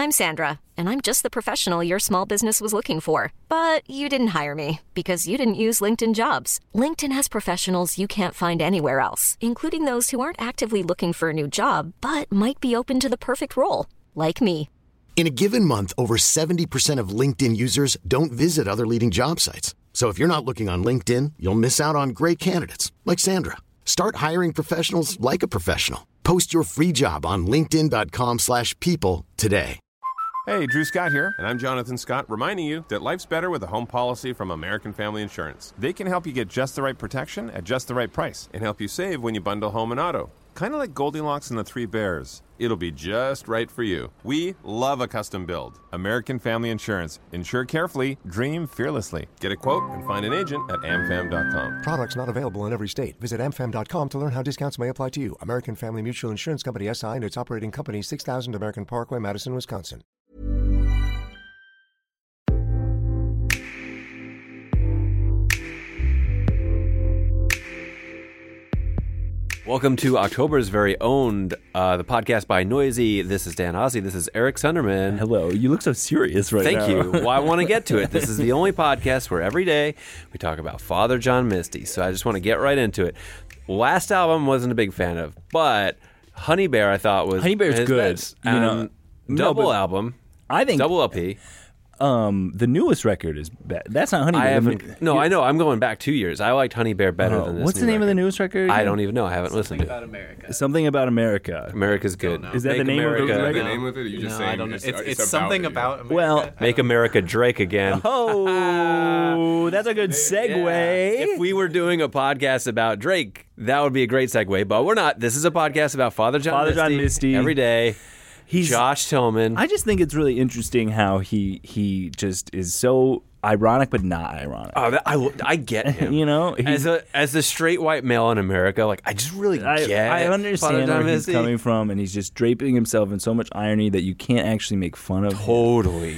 I'm Sandra, and I'm just the professional your small business was looking for. But you didn't hire me because you didn't use LinkedIn Jobs. LinkedIn has professionals you can't find anywhere else, including those who aren't actively looking for a new job, but might be open to the perfect role, like me. In a given month, over 70% of LinkedIn users don't visit other leading job sites. So if you're not looking on LinkedIn, you'll miss out on great candidates like Sandra. Start hiring professionals like a professional. Post your free job on linkedin.com/people today. Hey, Drew Scott here, and I'm Jonathan Scott, reminding you that life's better with a home policy from American Family Insurance. They can help you get just the right protection at just the right price and help you save when you bundle home and auto. Kind of like Goldilocks and the Three Bears. It'll be just right for you. We love a custom build. American Family Insurance. Insure carefully, dream fearlessly. Get a quote and find an agent at amfam.com. Products not available in every state. Visit amfam.com to learn how discounts may apply to you. American Family Mutual Insurance Company SI and its operating company 6000 American Parkway, Madison, Wisconsin. Welcome to October's very own, the podcast by Noisy. This is Dan Ozzie. This is Eric Sunderman. Hello. You look so serious right now. Thank you. Well, I want to get to it. This is the only podcast where every day we talk about Father John Misty. So I just want to get right into it. Last album wasn't a big fan of, but Honey Bear I thought was Honey Bear's his good. best. Double album. I think double LP. The newest record is bad. That's not Honey Bear. I haven't. No, I know. I'm going back 2 years. I liked Honey Bear better than this. What's the name of the newest record? I don't even know. I haven't listened to it. Something About America. America's good. Is that the name of the record? The name of it? You just saying I don't know. It's something about America. Well, Make America Drake again. Oh, that's a good segue. If we were doing a podcast about Drake, that would be a great segue, but we're not. This is a podcast about Father John Misty. Every day. He's Josh Tillman. I just think it's really interesting how he just is so ironic but not ironic. Oh, I get him. You know, as a straight white male in America, like I just really get. I understand where he's coming from, and he's just draping himself in so much irony that you can't actually make fun of. Totally.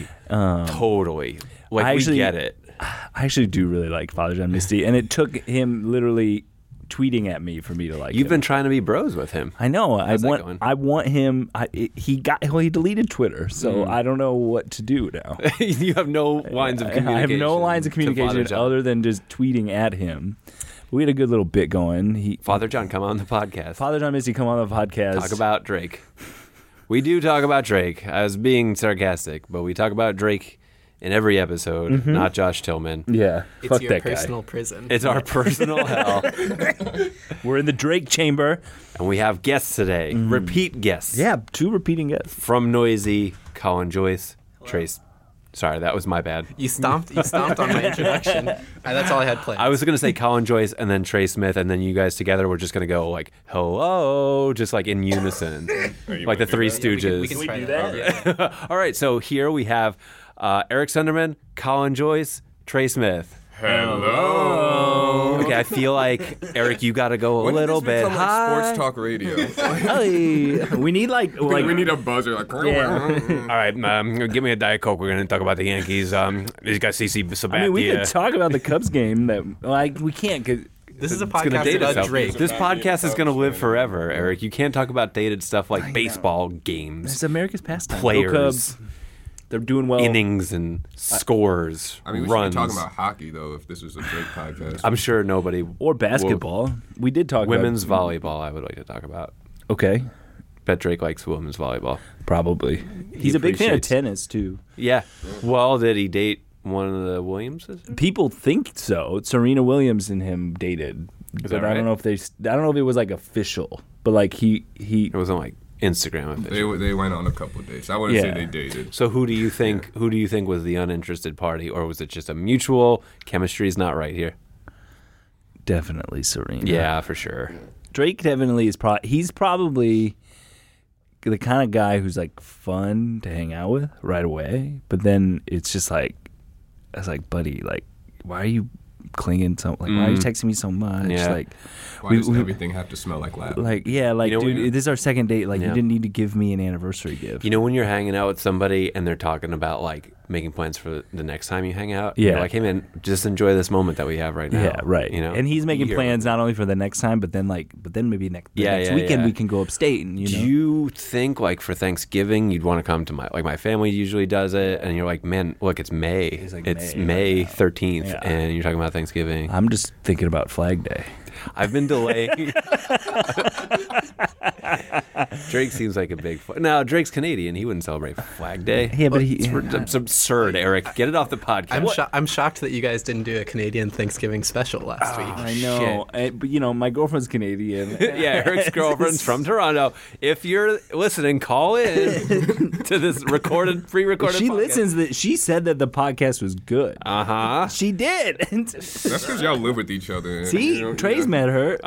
Like we get it. I actually do really like Father John Misty, and it took him literally tweeting at me for me to like You've him. been trying to be bros with him. I know. How's I want him. He deleted Twitter, so I don't know what to do now. You have no lines of communication. I have no lines of communication other than just tweeting at him. We had a good little bit going. Father John, come on the podcast. Father John Misty, come on the podcast. Talk about Drake. We do talk about Drake. I was being sarcastic, but we talk about Drake in every episode, not Josh Tillman. Yeah, it's fuck your that personal guy. prison. It's our personal hell. We're in the Drake chamber. And we have guests today. Repeat guests. Yeah, 2 repeating guests. From Noisy, Colin Joyce, Trace. Sorry, that was my bad. You stomped on my introduction. That's all I had planned. I was going to say Colin Joyce and then Trey Smith, and then you guys together were just going to go like, hello, just like in unison. Like the Three Stooges. We can try do that. Yeah. All right, so here we have Eric Sunderman, Colin Joyce, Trey Smith. Hello. Okay, I feel like, Eric, you got to go a little bit like high. sports talk radio. Hey, we need we need a buzzer. Like, All right, give me a Diet Coke. We're going to talk about the Yankees. He's got CC Sabathia. I mean, we could talk about the Cubs game. That we can't. This is a It's gonna podcast date about itself. Drake. This podcast is going to live forever, Eric. You can't talk about dated stuff like baseball games, It's America's pastime. players, Go Cubs. They're doing well. innings, and scores, I mean, we runs. should be talking about hockey, though, if this was a Drake podcast. I'm sure nobody... Or basketball. We did talk Women's about volleyball, I would like to talk about. Okay. Bet Drake likes women's volleyball. Probably. He's a big fan of appreciates- tennis, too. Yeah. Well, did he date one of the Williamses? People think so. Serena Williams and him dated. But that I right? don't know if it was like official. But like he It wasn't like Instagram official. They went on a couple of dates. I wouldn't say they dated. So who do you think was the uninterested party, or was it just a mutual chemistry's not right here? definitely Serena. Yeah, for sure. Drake definitely is he's probably the kind of guy who's like fun to hang out with right away, but then it's just like, buddy, like, why are you clinging so, like, why are you texting me so much? Yeah. Like, why does everything have to smell like lab? Like, yeah, like, You know, dude, this is our second date. Like, Yeah. you didn't need to give me an anniversary gift. You know when you're hanging out with somebody and they're talking about like making plans for the next time you hang out. Yeah. You're like, hey man, just enjoy this moment that we have right now. Yeah, right. You know, and he's making You hear plans it. not only for the next time, but then maybe next Yeah, weekend yeah. we can go upstate and Do you think like for Thanksgiving you'd want to come to my family usually does it, and you're like, man, look, it's May. It's May 13th, Yeah. and you're talking about Thanksgiving. I'm just thinking about Flag Day. I've been delaying. Drake seems like a big. Now Drake's Canadian. He wouldn't celebrate Flag Day. Yeah, but It's absurd, Eric. Get it off the podcast. I'm shocked that you guys didn't do a Canadian Thanksgiving special last week. I know, but my girlfriend's Canadian. Yeah, Eric's girlfriend's from Toronto. If you're listening, call in to this pre-recorded. She podcast. listens. She said that the podcast was good. She did. That's because y'all live with each other. See, Trey's met her.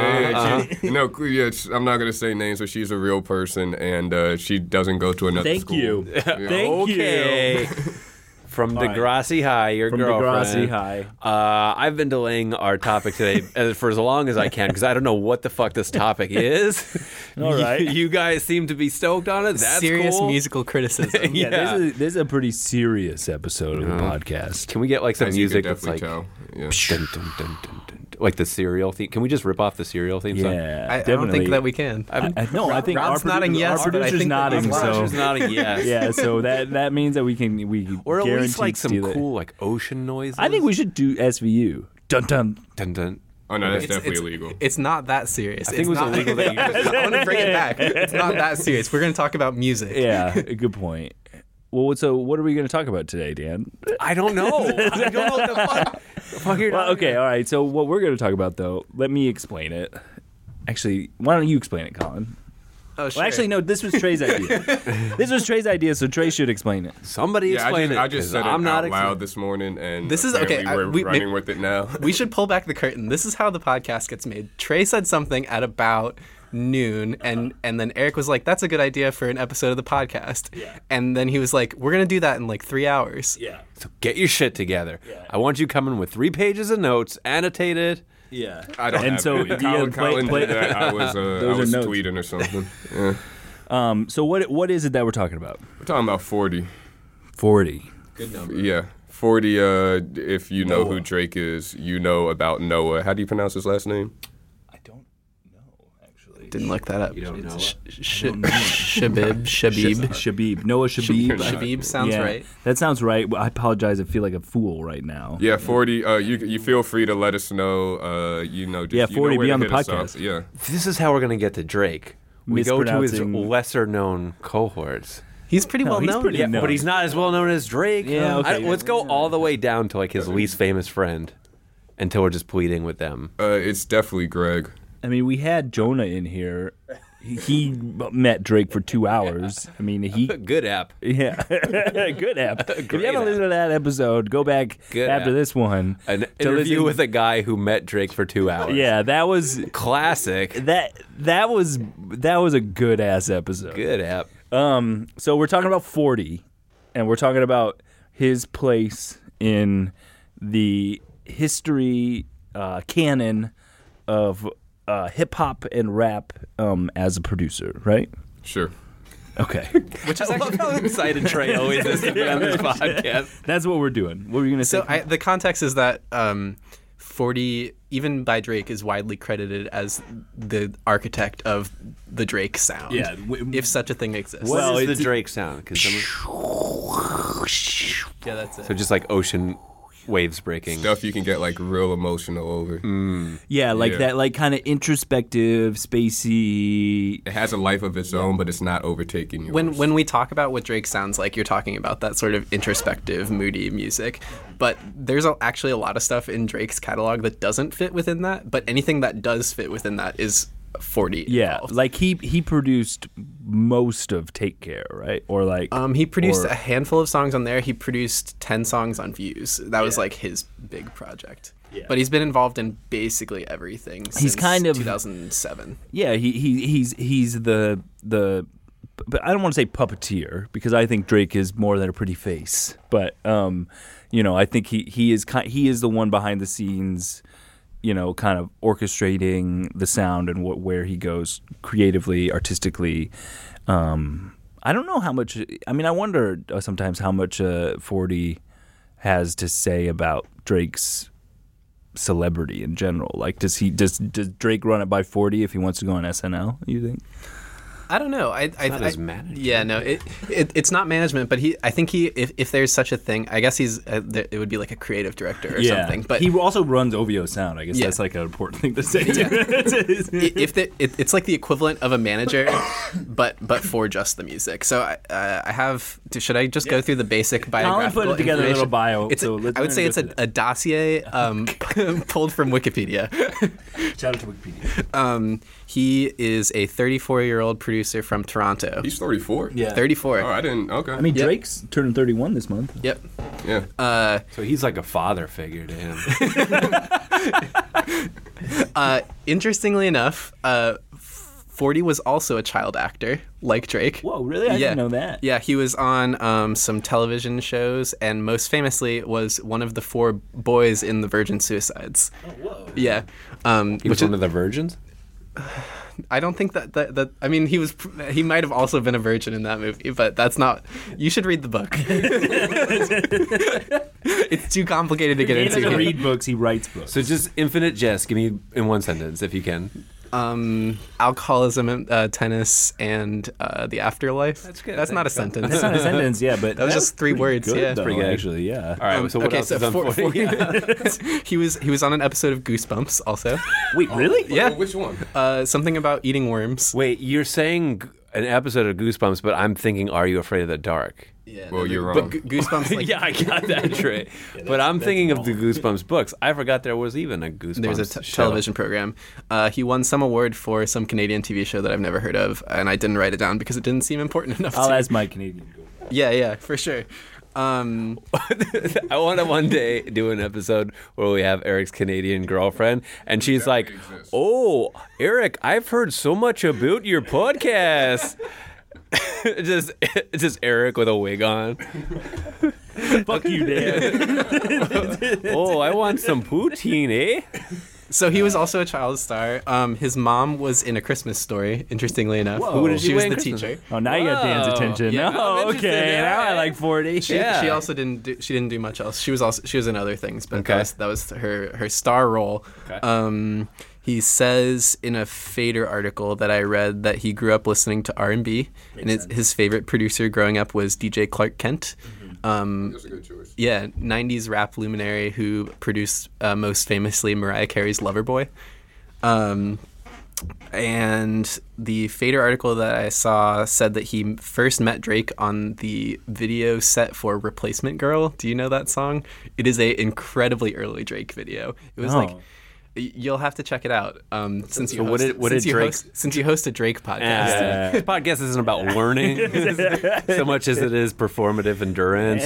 I'm not gonna say names, but she's a real person, and she doesn't go to another Thank school. you. Yeah. Thank Okay. From All right. Degrassi High, your From girlfriend. Degrassi High. I've been delaying our topic today for as long as I can because I don't know what the fuck this topic is. All right. You guys seem to be stoked on it. That's Serious cool. musical criticism. Yeah. This is a pretty serious episode of the podcast. Can we get like some As you music can that's like definitely tell. Yeah. dun, dun, dun, dun, dun, like the serial theme? Can we just rip off the serial theme song? Yeah, I definitely. don't think that we can. No, I think Rob's nodding yes, our but I producer's think that nodding. he's So She's nodding yes. yeah, so that means that we Or at least like guaranteed some steal it. cool like ocean noises. I think we should do SVU. Dun dun. Dun, dun. Oh no, that's It's- definitely it's- illegal. It's not that serious. I think it was not, illegal that you just I want to bring it back. It's not that serious. We're going to talk about music. Yeah, good point. Well, so what are we going to talk about today, Dan? I don't know. I don't know what the fuck you're Well, talking okay, all right. So what we're going to talk about, though, let me explain it. Actually, why don't you explain it, Colin? Oh, sure. Well, actually, no. This was Trey's idea. This was Trey's idea, so Trey should explain it. Somebody Yeah, explain I it. just 'cause said it I'm not out loud this morning, and This is- okay, apparently we're we- running with it now. We should pull back the curtain. This is how the podcast gets made. Trey said something at about noon, and then Eric was like, "That's a good idea for an episode of the podcast." Yeah. And then he was like, "We're gonna do that in like 3 hours." Yeah. So get your shit together. I want you coming with 3 pages of notes, annotated. Yeah. I don't And have so it. you Colin play- did that. I was are notes. tweeting or something. Yeah. So what is it that we're talking about? We're talking about 40. 40. Yeah. 40, if you know who Drake is, you know about Noah. How do you pronounce his last name? I don't know, actually. Didn't look that up. You don't know it? Shabib. Shabib. Noah Shabib. Shabib sounds Yeah, right. That sounds right. I apologize. I feel like a fool right now. Yeah, 40. You feel free to let us know. Just, Yeah, 40, where be to on the hit us up. podcast. Yeah. This is how we're going to get to Drake. We go to his Mispronouncing- lesser-known cohorts. He's pretty well he's known. pretty known. But he's not as well-known as Drake. Yeah, okay. Let's go all the way down to like his least famous friend until we're just pleading with them. It's definitely Greg. I mean, we had Jonah in here. He met Drake for 2 hours. I mean, he. Good app. Yeah, good app. If you Great haven't app. listened to that episode, go back Good after app. this one. An to interview listen- with a guy who met Drake for 2 hours. Yeah, that was Classic. that was a good ass episode. Good app. So we're talking about 40, and we're talking about his place in the history canon of hip hop and rap as a producer, right? Sure. Okay, Which is actually how excited Trey always is to be on this podcast. that's what we're doing. What were you gonna say? So the context is that 40, even by Drake, is widely credited as the architect of the Drake sound. Yeah, if such a thing exists. What Well, is the it's- Drake sound? 'Cause yeah, that's it. so just like ocean waves breaking. Stuff you can get like real emotional over. yeah, like Yeah. that, like kind of introspective, spacey. It has a life of its own, but it's not overtaking yours. When we talk about what Drake sounds like, you're talking about that sort of introspective, moody music. But there's actually a lot of stuff in Drake's catalog that doesn't fit within that. But anything that does fit within that is 40. Yeah, involved. like he produced most of Take Care, right? Or like He produced or- a handful of songs on there. He produced 10 songs on Views. That was like his big project. Yeah. But he's been involved in basically everything since kind of- 2007. Yeah, he's the but I don't want to say puppeteer because I think Drake is more than a pretty face. But I think he is the one behind the scenes, kind of orchestrating the sound and where he goes creatively, artistically. I don't know how much. I mean, I wonder sometimes how much 40 has to say about Drake's celebrity in general. Like, does Drake run it by 40 if he wants to go on SNL? You think? I don't know. Not his management. Yeah, no, it's not management, but I think if there's such a thing, I guess it would be like a creative director or something. But he also runs OVO Sound. I guess that's like an important thing to say. It's like the equivalent of a manager, but for just the music. So I have. Should I just go through the basic biographical put together a little bio. I would say it's a dossier pulled from Wikipedia. Shout out to Wikipedia. He is a 34-year-old producer from Toronto. He's 34? Yeah. 34. Oh, I didn't. Okay. I mean, Drake's turning 31 this month. Yep. Yeah. So he's like a father figure to him. Interestingly enough, 40 was also a child actor, like Drake. Whoa, really? I didn't know that. Yeah, he was on some television shows, and most famously was one of the 4 boys in the Virgin Suicides. Oh, whoa. Yeah. He was one of the virgins? I don't think that I mean, he might have also been a virgin in that movie, but that's not. You should read the book. It's too complicated to get into. He doesn't read books; he writes books. So just Infinite Jest. Give me in one sentence if you can. Alcoholism, tennis, and the afterlife. That's good. That's not a sentence. That's not a sentence, yeah, but that was just 3 words. Good, yeah, though, pretty good actually. Yeah. All right. So what else is on 40? He was on an episode of Goosebumps also. Wait, really? Yeah. Which one? Something about eating worms. Wait, you're saying an episode of Goosebumps, but I'm thinking, Are You Afraid of the Dark? Yeah, Well, you're but wrong. Goosebumps. Like, Yeah, I got that straight. But I'm thinking of the Goosebumps books. I forgot there was even a Goosebumps There's a show. television program. He won some award for some Canadian TV show that I've never heard of, and I didn't write it down because it didn't seem important enough. I'll to ask my Canadian girl. Yeah, for sure. I want to one day do an episode where we have Eric's Canadian girlfriend, and she's like, "Oh, Eric, I've heard so much about your podcast." just Eric with a wig on. Fuck you, Dan. Oh, I want some poutine, eh? So he was also a child star. His mom was in A Christmas Story, interestingly enough. Who did she she was play in the Christmas? teacher. Oh, now you got Dan's attention. Yeah, Oh, I'm interested, okay. yeah. Now I like 40. She also didn't do much else. She was in other things, but Okay. that was her star role. Okay. He says in a Fader article that I read that he grew up listening to R&B, and his favorite producer growing up was DJ Clark Kent. That's a good choice. Yeah, 90s rap luminary who produced most famously Mariah Carey's Loverboy. And the Fader article that I saw said that he first met Drake on the video set for Replacement Girl. Do you know that song? It is a incredibly early Drake video. It was like, you'll have to check it out. Since you host a Drake podcast. This podcast isn't about learning so much as it is performative endurance.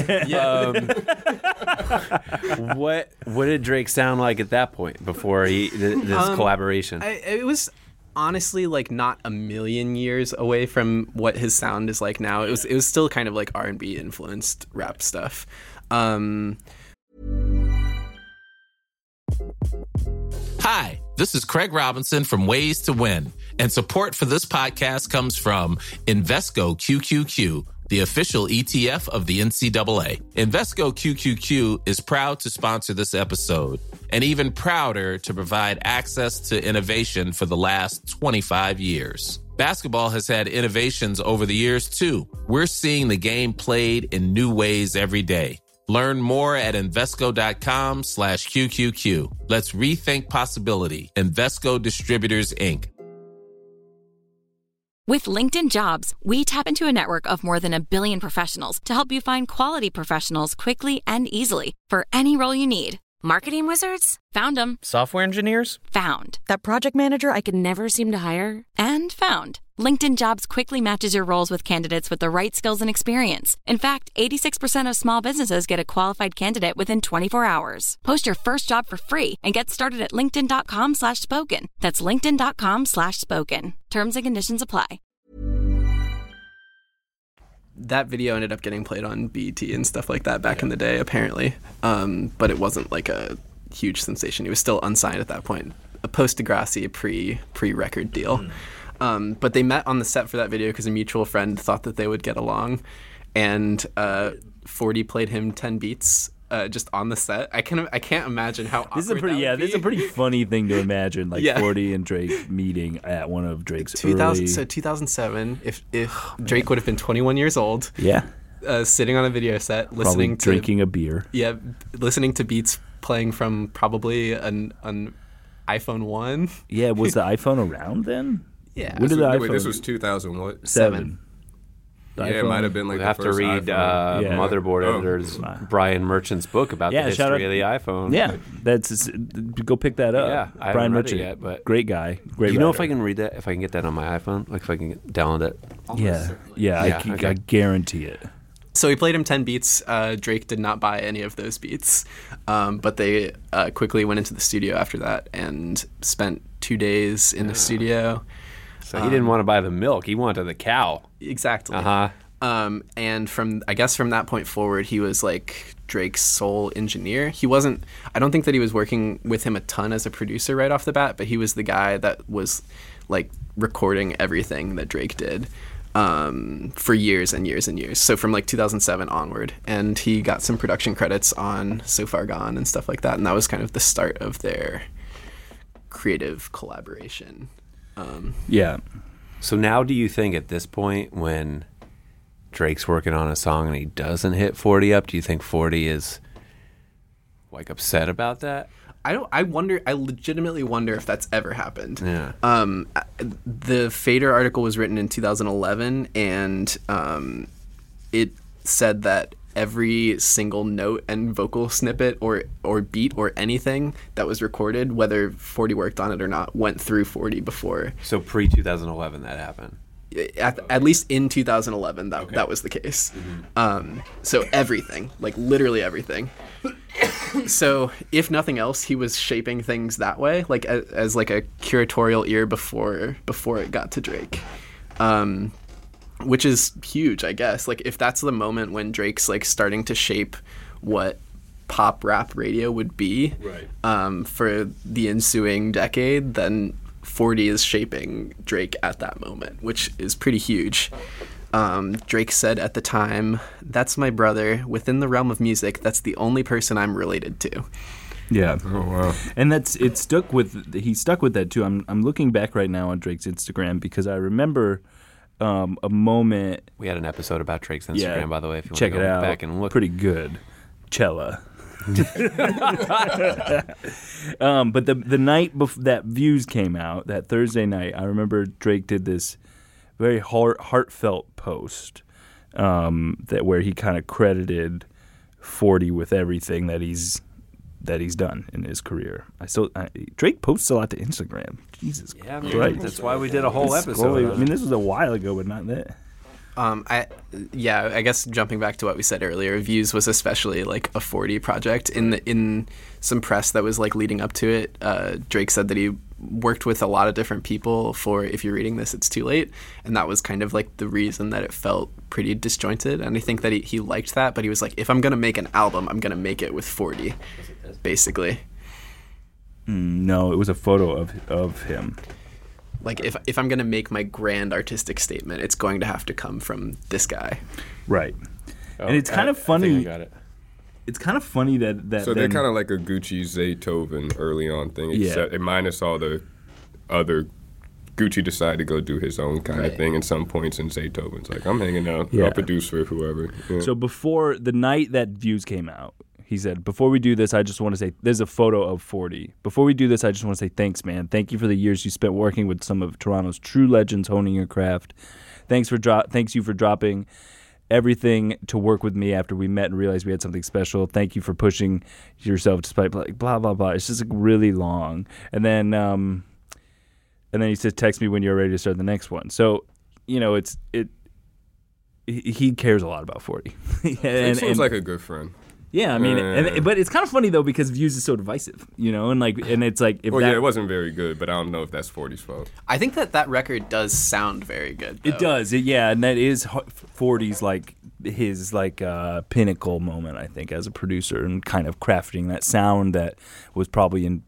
What did Drake sound like at that point before this collaboration? It was honestly like not a million years away from what his sound is like now. It was still kind of like R&B influenced rap stuff. Hi, this is Craig Robinson from Ways to Win, and support for this podcast comes from Invesco QQQ, the official ETF of the NCAA. Invesco QQQ is proud to sponsor this episode, and even prouder to provide access to innovation for the last 25 years. Basketball has had innovations over the years, too. We're seeing the game played in new ways every day. Learn more at Invesco.com/QQQ. Let's rethink possibility. Invesco Distributors, Inc. With LinkedIn Jobs, we tap into a network of more than 1 billion professionals to help you find quality professionals quickly and easily for any role you need. Marketing wizards? Found them. Software engineers? Found. That project manager I could never seem to hire? And found. LinkedIn Jobs quickly matches your roles with candidates with the right skills and experience. In fact, 86% of small businesses get a qualified candidate within 24 hours. Post your first job for free and get started at linkedin.com/spoken. That's linkedin.com/spoken. Terms and conditions apply. That video ended up getting played on BET and stuff like that back in the day, apparently. But it wasn't like a huge sensation. He was still unsigned at that point. A post-Degrassi pre-record deal. But they met on the set for that video because a mutual friend thought that they would get along, and 40 played him 10 beats just on the set. I can't imagine how awkward This is a pretty funny thing to imagine, like 40 and Drake meeting at one of Drake's early... So 2007, if Drake would have been 21 years old, sitting on a video set, listening to drinking a beer, listening to beats playing from probably an iPhone 1. Yeah, was the iPhone around then? Yeah. This was 2007. Yeah, it might have been like we have to read Motherboard Editor's Brian Merchant's book about the history of the iPhone. Yeah, go pick that up. Yeah, I Brian haven't read Merchant, it yet, but great guy. Great. Do you know writer. if I can read that? If I can get that on my iPhone? Like if I can download it? I guarantee it. So he played him 10 beats. Drake did not buy any of those beats, but they quickly went into the studio after that and spent 2 days in the studio. So he didn't want to buy the milk. He wanted the cow. Exactly. And from that point forward, he was like Drake's sole engineer. He wasn't. I don't think that he was working with him a ton as a producer right off the bat, but he was the guy that was like recording everything that Drake did for years and years and years. So from like 2007 onward, and he got some production credits on So Far Gone and stuff like that, and that was kind of the start of their creative collaboration. So now do you think at this point when Drake's working on a song and he doesn't hit 40 up, do you think 40 is like upset about that? I legitimately wonder if that's ever happened. Yeah. The Fader article was written in 2011, and it said that every single note and vocal snippet or beat or anything that was recorded, whether 40 worked on it or not, went through 40 before. So pre-2011 that happened? At least in 2011, that was the case. Mm-hmm. So everything, like literally everything. So if nothing else, he was shaping things that way, like as like a curatorial ear before it got to Drake. Which is huge, I guess. Like, if that's the moment when Drake's like starting to shape what pop rap radio would be for the ensuing decade, then 40 is shaping Drake at that moment, which is pretty huge. Drake said at the time, "That's my brother. Within the realm of music, that's the only person I'm related to." Yeah. Oh wow. And he stuck with that too. I'm looking back right now on Drake's Instagram because I remember a moment. We had an episode about Drake's Instagram, by the way, if you want check to go it out. back and look. Pretty good. Cella. But the night that Views came out, that Thursday night, I remember Drake did this very heartfelt post where he kind of credited 40 with everything that he's done in his career. Drake posts a lot to Instagram. Jesus Christ. Right. That's why we did a whole episode. I mean, this was a while ago, but not that. I guess jumping back to what we said earlier, Views was especially like a 40 project. In some press that was like leading up to it, Drake said that he worked with a lot of different people for If You're Reading This, It's Too Late, and that was kind of like the reason that it felt pretty disjointed. And I think that he liked that, but he was like, if I'm gonna make an album, I'm gonna make it with 40, basically. No, it was a photo of him. Like, if I'm going to make my grand artistic statement, it's going to have to come from this guy. Right. And it's kind of funny. I think I got it. It's kind of funny that So they're kind of like a Gucci Zaytoven early on thing. Except minus all the other. Gucci decided to go do his own kind of thing. And some points in Zaytoven's like, I'm hanging out. I'll produce for whoever. Yeah. So before the night that Views came out, he said, before we do this, I just want to say, there's a photo of 40. Before we do this, I just want to say thanks, man. Thank you for the years you spent working with some of Toronto's true legends, honing your craft. Thanks you for dropping everything to work with me after we met and realized we had something special. Thank you for pushing yourself despite like blah, blah, blah. It's just like really long. And then he says, text me when you're ready to start the next one. So, you know, he cares a lot about 40. He seems like a good friend. Yeah, I mean, but it's kind of funny though because Views is so divisive, you know, and it's like it wasn't very good, but I don't know if that's 40's fault. I think that record does sound very good, though. It does, and that is 40's like his like pinnacle moment, I think, as a producer and kind of crafting that sound that was probably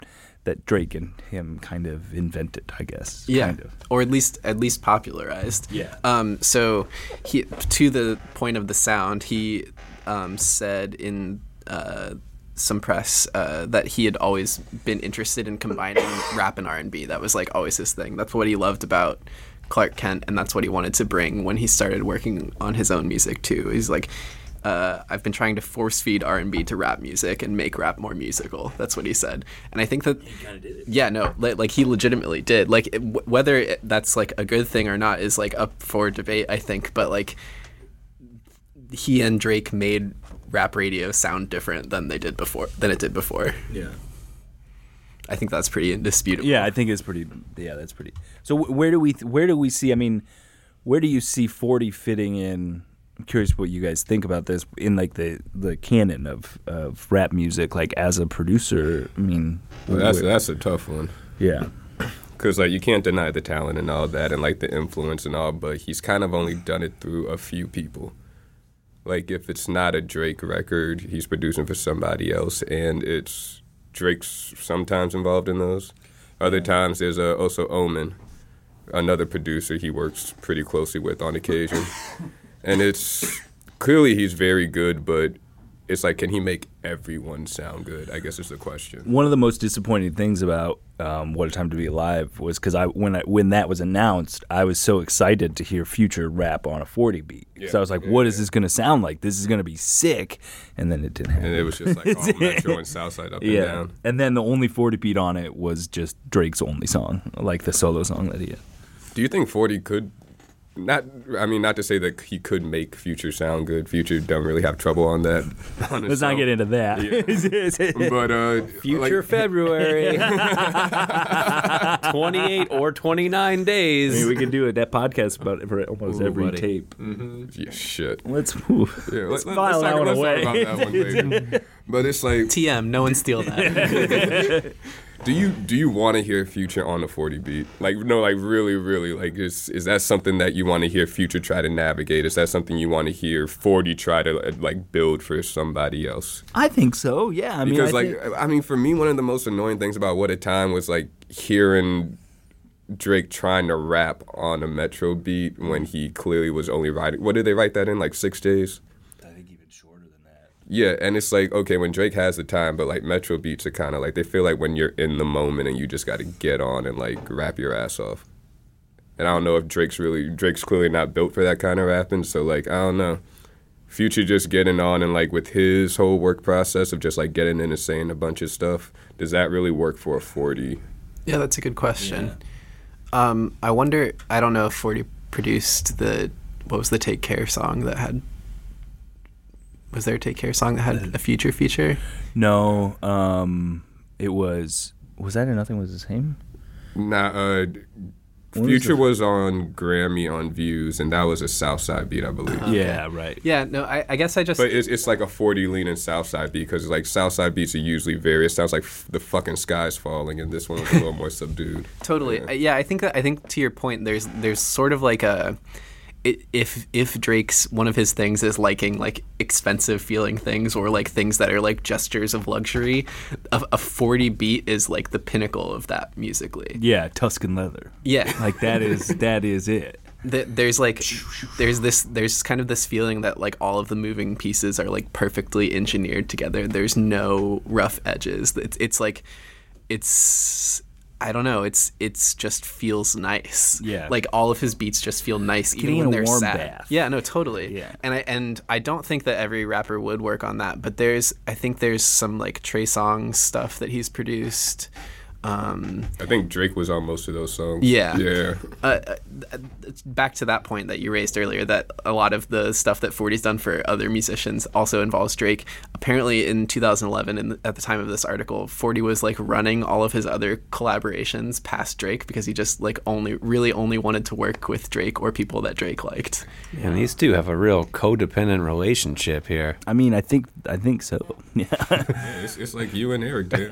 that Drake and him kind of invented, I guess. Yeah, kind of. or at least popularized. Yeah. So he, to the point of the sound, he said in some press that he had always been interested in combining rap and R&B. That was like always his thing. That's what he loved about Clark Kent, and that's what he wanted to bring when he started working on his own music too. He's like, I've been trying to force feed R&B to rap music and make rap more musical. That's what he said. And I think that he kind of did it. Yeah, no, like he legitimately did. Like whether that's like a good thing or not is like up for debate, I think. But like he and Drake made rap radio sound different than it did before. Yeah. I think that's pretty indisputable. Yeah, I think it's pretty. Yeah, that's pretty. So where do we see? I mean, where do you see 40 fitting in? I'm curious what you guys think about this in like the canon of rap music, like as a producer. I mean, well, that's a tough one. Yeah, because like you can't deny the talent and all that, and like the influence and all, but he's kind of only done it through a few people. Like if it's not a Drake record, he's producing for somebody else, and it's Drake's sometimes involved in those. Other times there's also Omen, another producer he works pretty closely with on occasion. And it's clearly he's very good, but it's like, can he make everyone sound good? I guess is the question. One of the most disappointing things about What a Time to Be Alive was because when that was announced, I was so excited to hear Future rap on a 40 beat. Yeah, so I was like, what is this going to sound like? This is going to be sick. And then it didn't happen. And it was just like all Metro and Southside up and down. And then the only 40 beat on it was just Drake's only song, like the solo song that he had. Do you think 40 could... Not to say that he could make Future sound good. Future don't really have trouble on that. Let's not get into that. Yeah. But Future February, 28 or 29 days. I mean, we could do that podcast about it for almost every tape. Mm-hmm. Yeah, shit. Let's file that one away. Talk about that one later. But it's like TM. No one steal that. Do you want to hear Future on the 40 beat? Like, no, like really, really, like, is that something that you want to hear Future try to navigate? Is that something you want to hear 40 try to like build for somebody else? I think so. Yeah, I mean, for me, one of the most annoying things about What a Time was like hearing Drake trying to rap on a Metro beat when he clearly was only writing. What did they write that in? Like 6 days? Yeah, and it's like, okay, when Drake has the time, but like Metro beats are kind of like, they feel like when you're in the moment and you just got to get on and like rap your ass off. And I don't know if Drake's clearly not built for that kind of rapping, so like, I don't know. Future just getting on and like with his whole work process of just like getting in and saying a bunch of stuff, does that really work for a 40? Yeah, that's a good question. Yeah. I wonder, I don't know if 40 produced what was the Take Care song that had... Was there a Take Care song that had a Future feature? No, it was that in Nothing Was the Same? Nah, Future was on Grammy on Views, and that was a Southside beat, I believe. Yeah, right. Yeah, no, I guess I just... But it's like a 40 leaning Southside beat, because like Southside beats are usually very... It sounds like the fucking sky's falling, and this one was a little more subdued. Totally. Yeah, I think to your point, there's sort of like a... If Drake's one of his things is liking like expensive feeling things or like things that are like gestures of luxury, a 40 beat is like the pinnacle of that musically. Yeah, Tuscan Leather. Yeah, like that is it. There's kind of this feeling that like all of the moving pieces are like perfectly engineered together. There's no rough edges. It's I don't know. It's just feels nice. Yeah. Like all of his beats just feel nice, even when they're warm sad. Bath. Yeah. No. Totally. Yeah. And I don't think that every rapper would work on that, but I think there's some like Trey Songz stuff that he's produced. I think Drake was on most of those songs. Yeah. Yeah. Back to that point that you raised earlier, that a lot of the stuff that 40's done for other musicians also involves Drake. Apparently in 2011, at the time of this article, 40 was like running all of his other collaborations past Drake because he just like only wanted to work with Drake or people that Drake liked. Yeah, and these two have a real codependent relationship here. I mean, I think so. Yeah. It's like you and Eric, dude.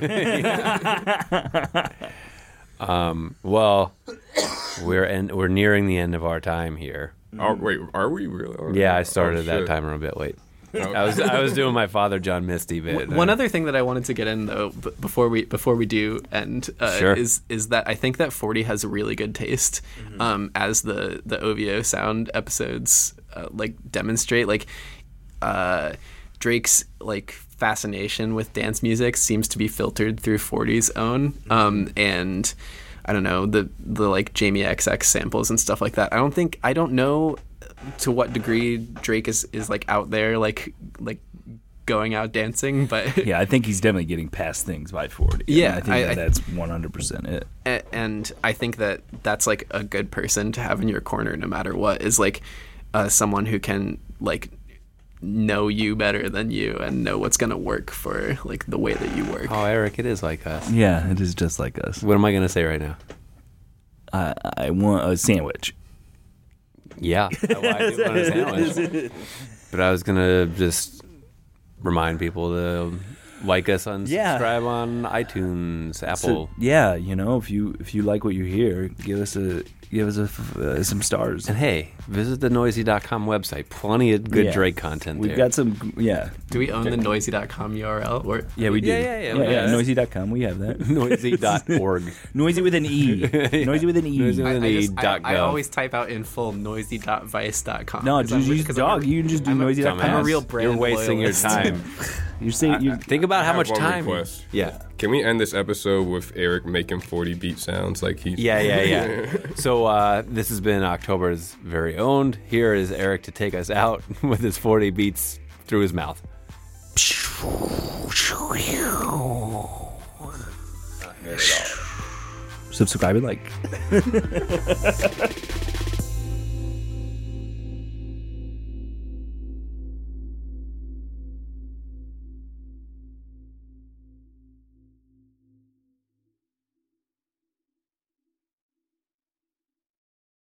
Well, we're nearing the end of our time here. Wait, are we really? Yeah, I started that timer a bit late. I was doing my Father John Misty bit. One other thing that I wanted to get in though before we do end Sure. is that I think that 40 has a really good taste, as the OVO sound episodes like demonstrate. Like Drake's like fascination with dance music seems to be filtered through 40's own, and I don't know, the like Jamie XX samples and stuff like that. I don't know to what degree Drake is like out there like going out dancing, but yeah, I think he's definitely getting past things by 40. Yeah, I think that's 100% it. And I think that that's like a good person to have in your corner no matter what, is like someone who can like know you better than you and know what's gonna work for like the way that you work. Oh, Eric, it is like us. Yeah, it is just like us. What am I gonna say right now? I want a sandwich. Yeah, I do want a sandwich. But I was gonna just remind people to like us and subscribe on iTunes, Apple. So, yeah, you know, if you like what you hear, give us some stars. And hey, visit the noisy.com website. Plenty of good Drake content there. We've got some, Do we own the noisy.com URL? Or? Yeah, we do. Yeah. Noisy.com, we have that. Noisy.org. Noisy with an E. Noisy with an E. Noisy with an E. I always type out in full noisy.vice.com. No, just use dog. You can just do noisy.com. I'm a real brand You're wasting loyalist. your time. Think about how much time. Request. Yeah. Can we end this episode with Eric making 40 beat sounds like he's... Yeah. So this has been October's very own. Here is Eric to take us out with his 40 beats through his mouth. Subscribe and like.